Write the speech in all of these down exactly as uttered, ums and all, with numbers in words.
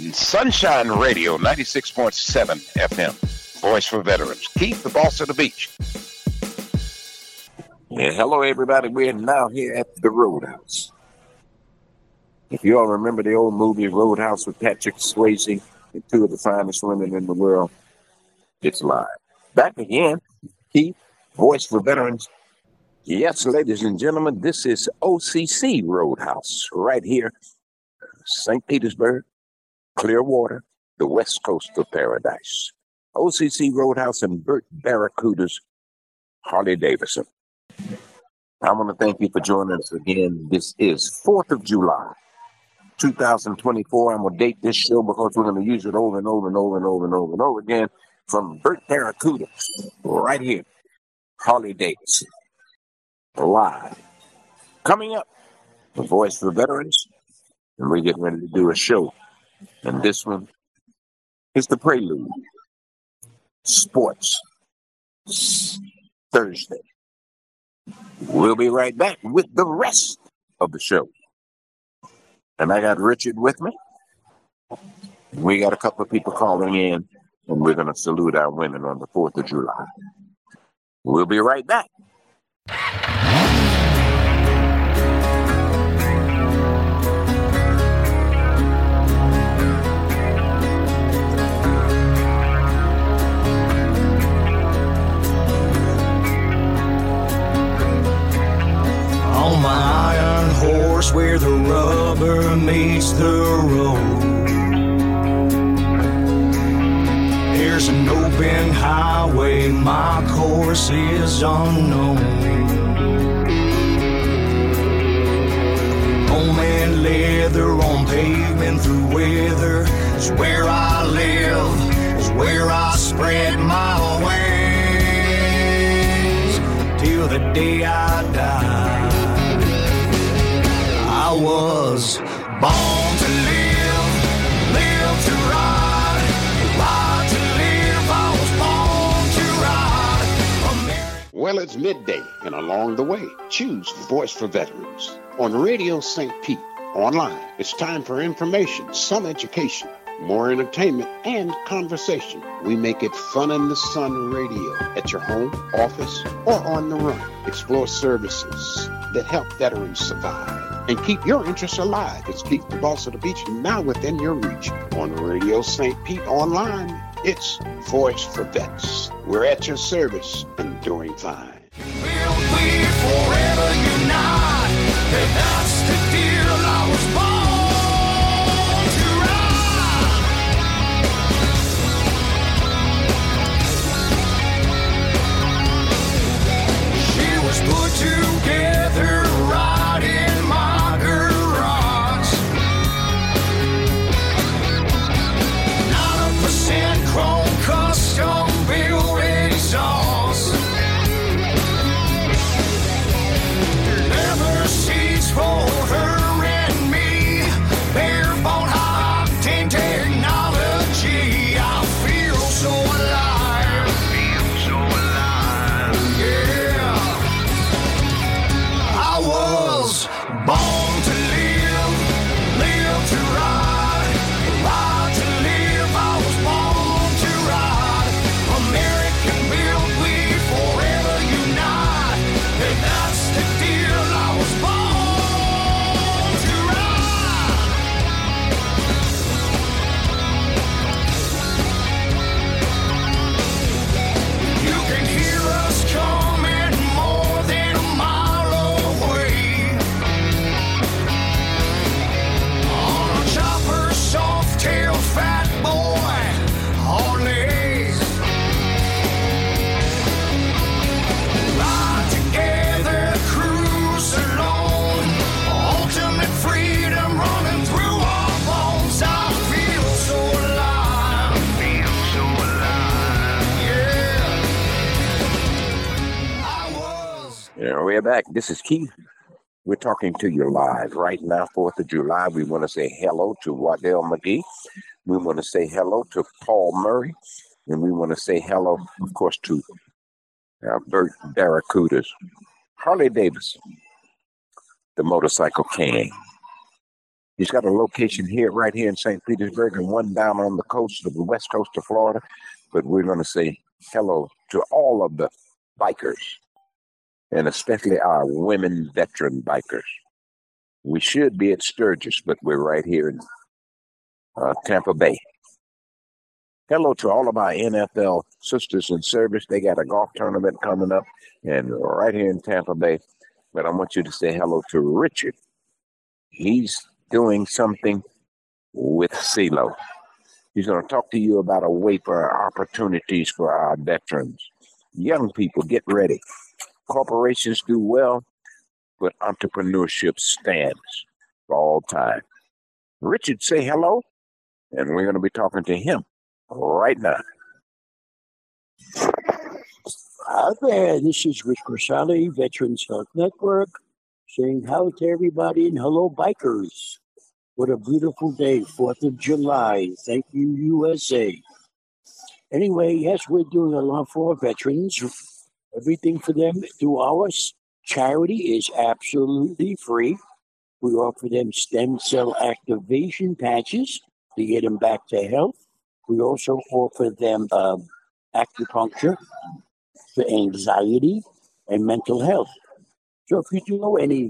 Sunshine Radio, ninety-six point seven F M. Voice for Veterans. Keith, the boss of the beach. Yeah, hello, everybody. We're now here at the Roadhouse. If you all remember the old movie Roadhouse with Patrick Swayze and two of the finest women in the world, it's live. Back again, Keith, Voice for Veterans. Yes, ladies and gentlemen, this is O C C Roadhouse right here, Saint Petersburg, Clearwater, the west coast of paradise. O C C Roadhouse and Burt Barracuda's Harley Davidson. I want to thank you for joining us again. This is fourth of July, two thousand twenty-four. I'm going to date this show because we're going to use it over and over and over and over and over and over again from Burt Barracuda right here, Harley Davidson. Live. Coming up, the Voice for Veterans, and we're getting ready to do a show. And this one is the prelude. Sports Thursday. We'll be right back with the rest of the show. And I got Richard with me. We got a couple of people calling in, and we're going to salute our women on the fourth of July. We'll be right back. On my iron horse where the rubber meets the road, there's an open highway, my course is unknown. Home and leather on pavement through weather is where I live, is where I spread my wings till the day I die. I was born to live, live to ride, ride to live. I was born to ride. America. Well, it's midday, and along the way, choose Voice for Veterans on Radio Saint Pete. Online, it's time for information, some education, more entertainment, and conversation. We make it Fun in the Sun radio at your home, office, or on the run. Explore services that help veterans survive and keep your interests alive. It's Keith, the boss of the beach, now within your reach. On Radio Saint Pete online, it's Voice for Vets. We're at your service and doing fine. We'll be forever unite, and that's the deal. I was born to ride. She was put together right in my garage. ninety percent chrome custom built exhaust. Leather seats for her and me. Barebone high-octane technology. I feel so alive. Feel so alive. Yeah. I was born to live, live to ride, ride to live. I was born to ride. American built, we forever unite. And that's the deal. I was born to ride. You can hear us coming more than a mile away. On a chopper, soft tail, fat boy, Harleys. Ride together, cruise alone. Ultimate freedom running through our bones. I feel so alive. Feel so alive. Yeah. I was. Yeah, we're back. This is Keith. We're talking to you live right now, fourth of July. We want to say hello to Waddell McGee. We want to say hello to Paul Murray. And we want to say hello, of course, to uh, Burt Barracuda's Harley Davidson, the motorcycle king. He's got a location here, right here in Saint Petersburg, and one down on the coast of the west coast of Florida. But we're going to say hello to all of the bikers, and especially our women veteran bikers. We should be at Sturgis, but we're right here in uh, Tampa Bay. Hello to all of our N F L sisters in service. They got a golf tournament coming up, and right here in Tampa Bay. But I want you to say hello to Richard. He's doing something with CeeLo. He's going to talk to you about a way for opportunities for our veterans. Young people, get ready. Corporations do well, but entrepreneurship stands for all time. Richard, say hello, and we're going to be talking to him right now. Hi there, this is Rich Corsali, Veterans Health Network, saying hello to everybody and hello, bikers. What a beautiful day, fourth of July. Thank you, U S A. Anyway, yes, we're doing a lot for our veterans. Everything for them through our charity is absolutely free. We offer them stem cell activation patches to get them back to health. We also offer them uh, acupuncture for anxiety and mental health. So if you do know any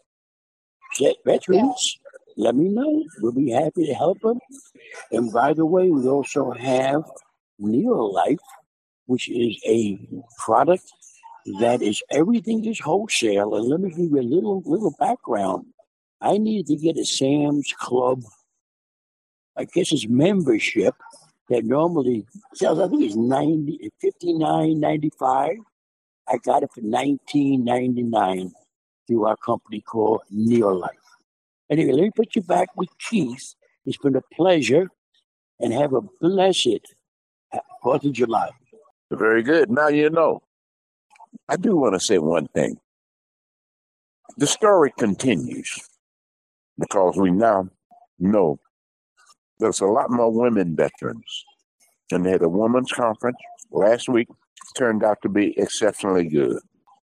veterans, let me know. We'll be happy to help them. And by the way, we also have Neolife, which is a product that is everything is wholesale. And let me give you a little little background. I needed to get a Sam's Club, I guess it's membership, that normally sells, I think it's ninety, fifty-nine ninety-five. I got it for nineteen ninety-nine through our company called Neolife. Anyway, let me put you back with Keith. It's been a pleasure, and have a blessed fourth of July. Very good. Now you know. I do want to say one thing. The story continues because we now know there's a lot more women veterans. And they had a women's conference last week. Turned out to be exceptionally good.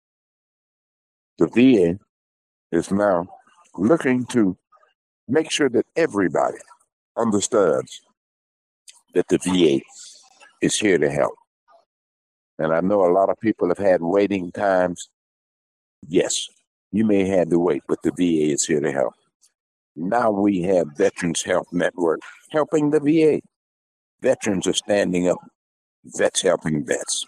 The V A is now looking to make sure that everybody understands that the V A is here to help. And I know a lot of people have had waiting times. Yes, you may have to wait, but the V A is here to help. Now we have Veterans Health Network helping the V A. Veterans are standing up. Vets helping vets.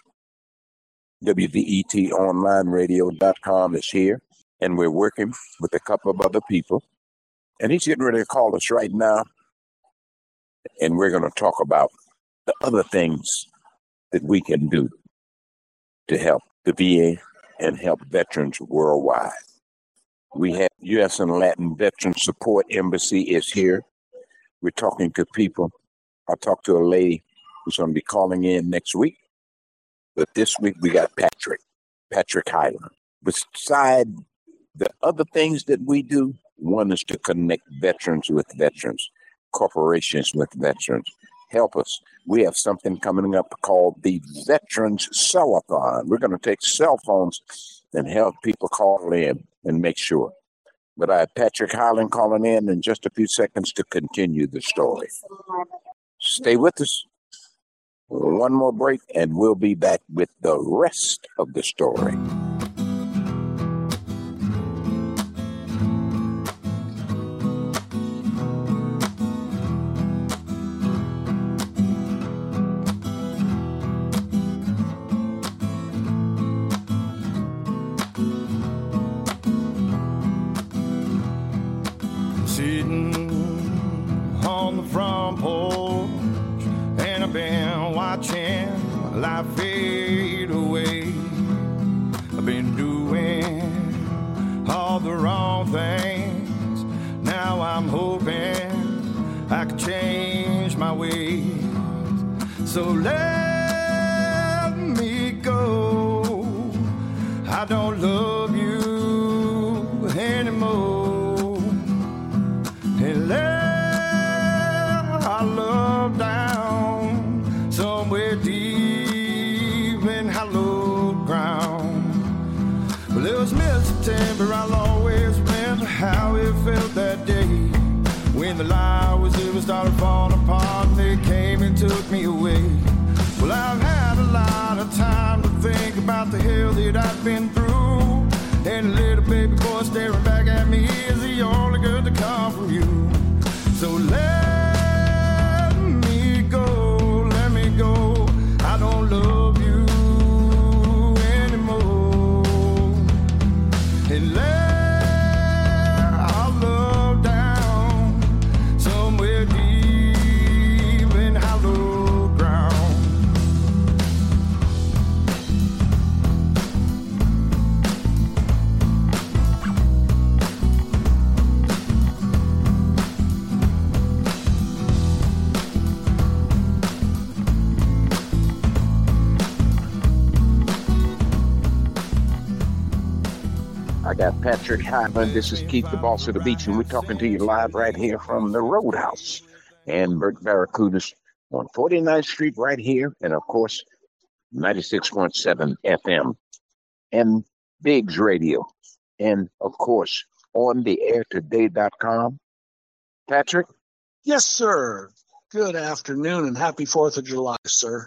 W V E T online radio dot com is here, and we're working with a couple of other people. And he's getting ready to call us right now, and we're going to talk about the other things that we can do to help the V A and help veterans worldwide. We have U S and Latin Veteran Support Embassy is here. We're talking to people. I talked to a lady who's going to be calling in next week. But this week we got Patrick, Patrick Highland. Beside the other things that we do, one is to connect veterans with veterans, corporations with veterans. Help us. We have something coming up called the Veterans Cellathon. We're going to take cell phones and help people call in and make sure. But I have Patrick Highland calling in in just a few seconds to continue the story. Stay with us. One more break, and we'll be back with the rest of the story. Sitting on the front porch, and I've been watching life fade away. I've been doing all the wrong things. Now I'm hoping I can change my ways. So let me go. I don't love you anymore. And let our love down somewhere deep in hallowed ground. Well, it was mid-September, I'll always remember how it felt that day. living started falling apart and they came and took me away. Well, I've had a lot of time to think about the hell that I've been through. And a little baby boy staring back at me is the only good to come from you. So let me go, let me go. I don't love you anymore. And let our love down somewhere deep in hollow ground. I got Patrick Hyland. This is Keith, the Boss of the Beach, and we're talking to you live right here from the Roadhouse and Burt Barracudas on forty-ninth Street right here, and of course, ninety-six point seven F M and Biggs Radio, and of course, on the air today dot com. Patrick? Yes, sir. Good afternoon and happy fourth of July, sir.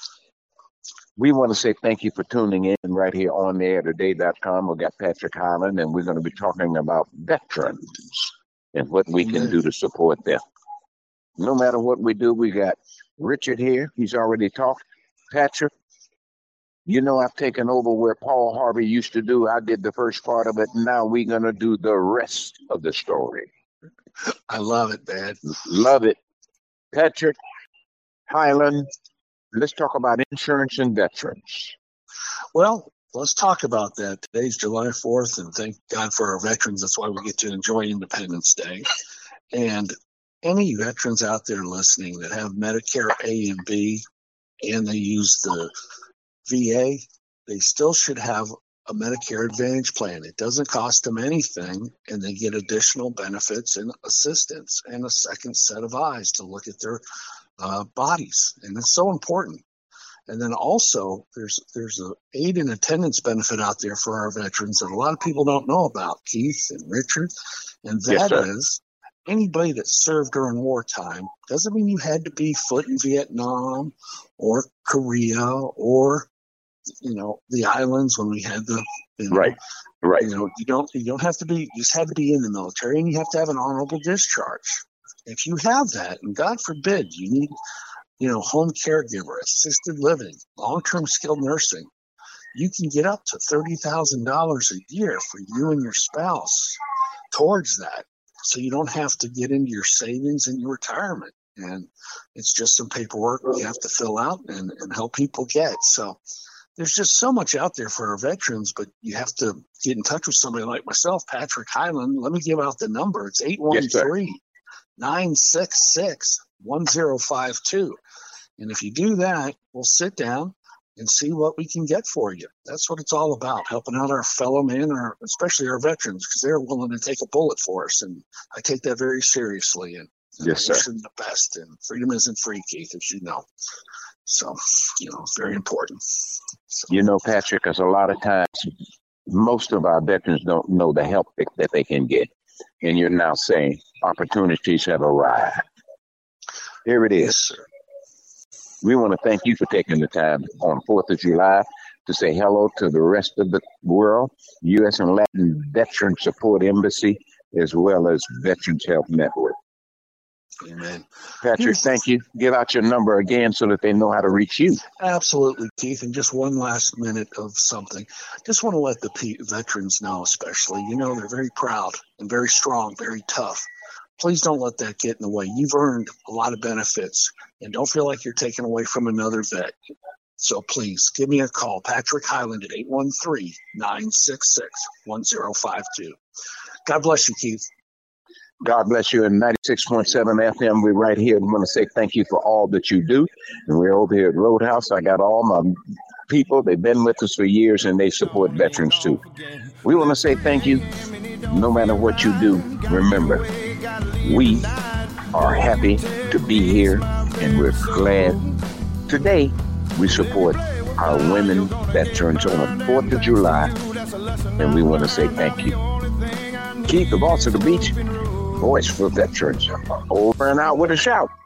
We want to say thank you for tuning in right here on the air today dot com. We've got Patrick Hyland, and we're going to be talking about veterans and what we can do to support them. No matter what we do, we got Richard here. He's already talked. Patrick, you know I've taken over where Paul Harvey used to do. I did the first part of it. Now we're going to do the rest of the story. I love it, man. Love it. Patrick Hyland, let's talk about insurance and veterans. Well, let's talk about that. Today's July fourth, and thank God for our veterans. That's why we get to enjoy Independence Day. And any veterans out there listening that have Medicare A and B and they use the V A, they still should have a Medicare Advantage plan. It doesn't cost them anything, and they get additional benefits and assistance and a second set of eyes to look at their uh, bodies. And it's so important. And then also there's there's a aid and attendance benefit out there for our veterans that a lot of people don't know about, Keith and Richard. And that Yes, is anybody that served during wartime. Doesn't mean you had to be foot in Vietnam or Korea or, you know, the islands when we had the, you know, Right, right. you know, you don't you don't have to be, you just had to be in the military, and you have to have an honorable discharge. If you have that, and God forbid you need, you know, home caregiver, assisted living, long-term skilled nursing, you can get up to thirty thousand dollars a year for you and your spouse towards that. So you don't have to get into your savings and your retirement. And it's just some paperwork you have to fill out and, and help people get. So there's just so much out there for our veterans, but you have to get in touch with somebody like myself, Patrick Hyland. Let me give out the number. It's eight one three, nine six six, one zero five two. And if you do that, we'll sit down and see what we can get for you. That's what it's all about, helping out our fellow men, or especially our veterans, because they're willing to take a bullet for us. And I take that very seriously. And, and Yes, I sir. wish them the best. And freedom isn't free, Keith, as you know. So, you know, it's very important. So, You know, Patrick, because a lot of times most of our veterans don't know the help that, that they can get. And you're now saying opportunities have arrived. Here it yes, is. sir. We want to thank you for taking the time on fourth of July to say hello to the rest of the world, U S and Latin Veteran Support Embassy, as well as Veterans Health Network. Amen. Patrick, Here's- thank you. Give out your number again so that they know how to reach you. Absolutely, Keith. And just one last minute of something. Just want to let the P- veterans know, especially, you know, they're very proud and very strong, very tough. Please don't let that get in the way. You've earned a lot of benefits, and don't feel like you're taken away from another vet. So please give me a call, Patrick Hyland, at eight one three, nine six six, one zero five two. God bless you, Keith. God bless you. In ninety-six point seven F M, we're right here. We want to say thank you for all that you do. And we're over here at Roadhouse. I got all my people. They've been with us for years, and they support veterans too. We want to say thank you. No matter what you do, remember, we are happy to be here, and we're glad. Today, we support our women veterans on the fourth of July, and we want to say thank you. Keith, the Boss of the Beach, voice for veterans. Over and out with a shout.